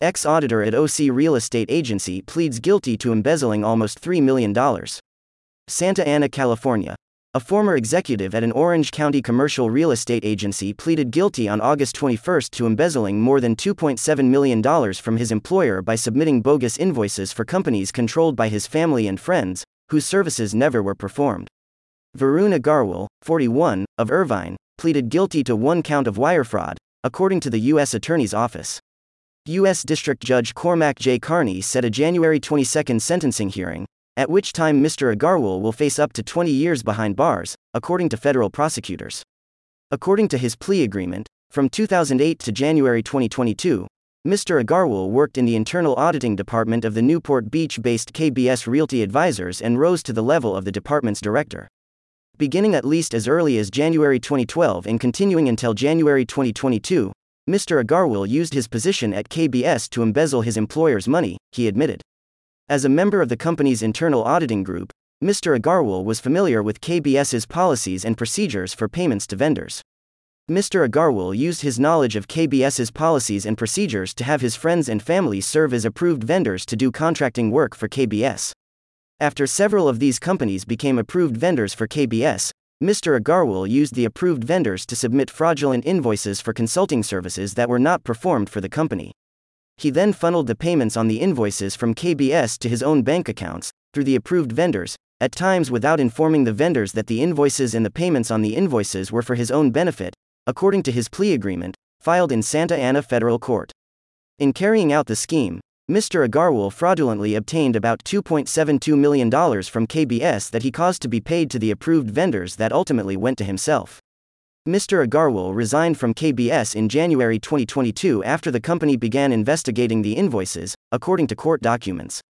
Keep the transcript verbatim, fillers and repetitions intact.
Ex-auditor at O C Real Estate Agency pleads guilty to embezzling almost three million dollars. Santa Ana, California. A former executive at an Orange County commercial real estate agency pleaded guilty on August twenty-first to embezzling more than two point seven million dollars from his employer by submitting bogus invoices for companies controlled by his family and friends, whose services never were performed. Varun Agarwal, forty-one, of Irvine, pleaded guilty to one count of wire fraud, according to the U S Attorney's Office. U S District Judge Cormac J. Carney set a January twenty-second sentencing hearing, at which time Mister Agarwal will face up to twenty years behind bars, according to federal prosecutors. According to his plea agreement, from two thousand eight to January twenty twenty-two, Mister Agarwal worked in the internal auditing department of the Newport Beach-based K B S Realty Advisors and rose to the level of the department's director. Beginning at least as early as January twenty twelve and continuing until January twenty twenty-two, Mister Agarwal used his position at K B S to embezzle his employer's money, he admitted. As a member of the company's internal auditing group, Mister Agarwal was familiar with KBS's policies and procedures for payments to vendors. Mister Agarwal used his knowledge of KBS's policies and procedures to have his friends and family serve as approved vendors to do contracting work for K B S. After several of these companies became approved vendors for K B S, Mister Agarwal used the approved vendors to submit fraudulent invoices for consulting services that were not performed for the company. He then funneled the payments on the invoices from K B S to his own bank accounts, through the approved vendors, at times without informing the vendors that the invoices and the payments on the invoices were for his own benefit, according to his plea agreement, filed in Santa Ana Federal Court. In carrying out the scheme, Mister Agarwal fraudulently obtained about two point seven two million dollars from K B S that he caused to be paid to the approved vendors that ultimately went to himself. Mister Agarwal resigned from K B S in January twenty twenty-two after the company began investigating the invoices, according to court documents.